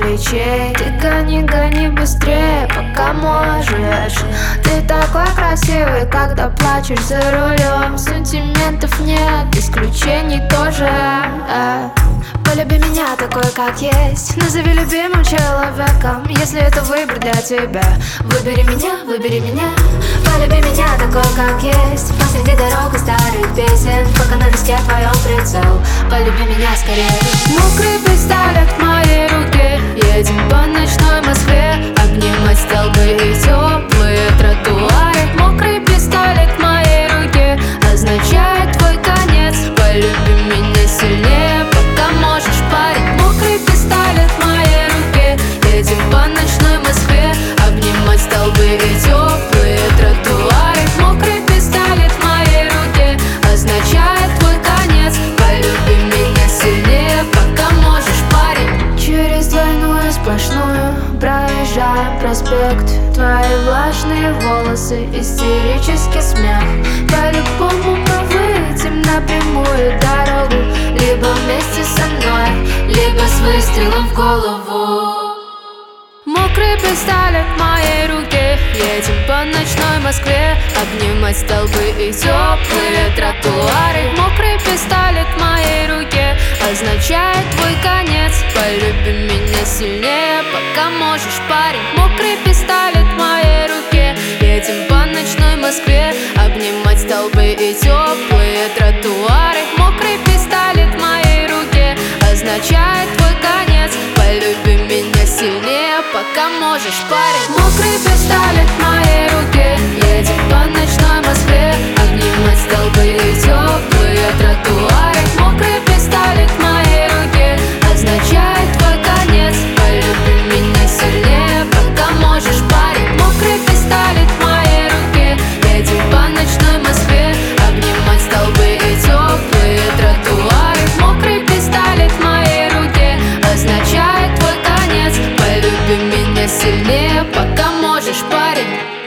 плечей. Ты гони, гони быстрее, пока можешь. Ты такой красивый, когда плачешь за рулем. Сантиментов нет, исключений тоже. Полюби меня такой, как есть. Назови любимым человеком, если это выбор для тебя. Выбери меня, выбери меня. Полюби меня такой, как есть. Посреди дорог и старых песен, пока на виске твоем прицел. Полюби меня скорее. Мокрый пистолет в моей руке. Едем по ночной Москве, обнимать столбы и теплые тротуары. Мокрый пистолет в моей руке означает твой конец. Полюби меня сильнее, пока можешь, парень. Мокрый пистолет в моей руке. Едем по ночной Москве, обнимать столбы и теплые тротуары. Мокрый пистолет в моей руке означает твой конец. Полюби меня сильнее, пока можешь, парень. Через двойную сплошную проезжаем проспект. Твои влажные волосы, истерический смех. По-любому мы выйдем на прямую дорогу, либо вместе со мной, либо с выстрелом в голову. Мокрый пистолет в моей руке. Едем по ночной Москве, обнимать столбы и теплые тротуары. Мокрый пистолет в моей руке означает твой конец. Полюби меня сильнее, пока можешь, парень. Мокрый пистолет в моей руке. Едем по ночной Москве, обнимать столбы и теплые тротуары. Мокрый пистолет в моей руке означает твой конец. Полюби меня сильнее, пока можешь, парень. Мокрый пистолет в моей руке. Едем по ночной Москве, обнимать столбы и теплые тротуары. Мокрый пистолет в моей руке означает твой конец. Полюби меня сильнее, пока можешь, парень. Мокрый пистолет в моей руке. Едем по ночной Москве, обнимать столбы и теплые тротуары. Мокрый пистолет в моей руке означает твой конец. Полюби меня сильнее, пока можешь, парень.